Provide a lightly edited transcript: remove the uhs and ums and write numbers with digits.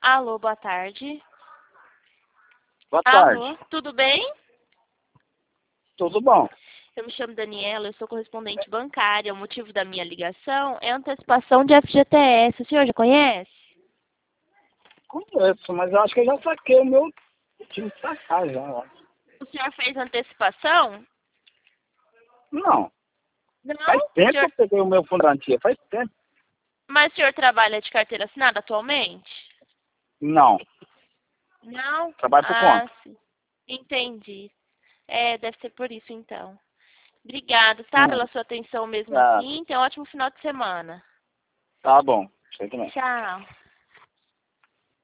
Alô, boa tarde. Boa tarde. Alô, tudo bem? Tudo bom? Eu me chamo Daniela, eu sou correspondente bancária. O motivo da minha ligação é a antecipação de FGTS. O senhor já conhece? Conheço, mas eu acho que eu já saquei o meu time pra cá já. Ó. O senhor fez antecipação? Não, Não? faz tempo que Senhor... eu peguei o meu fundo de garantia, faz tempo. Mas o senhor trabalha de carteira assinada atualmente? Não, Não? trabalho por conta. Sim. Entendi. Deve ser por isso então. Obrigada, tá? Pela sua atenção mesmo Ah, assim. Tenha um ótimo final de semana. tá bom, você também. Tchau.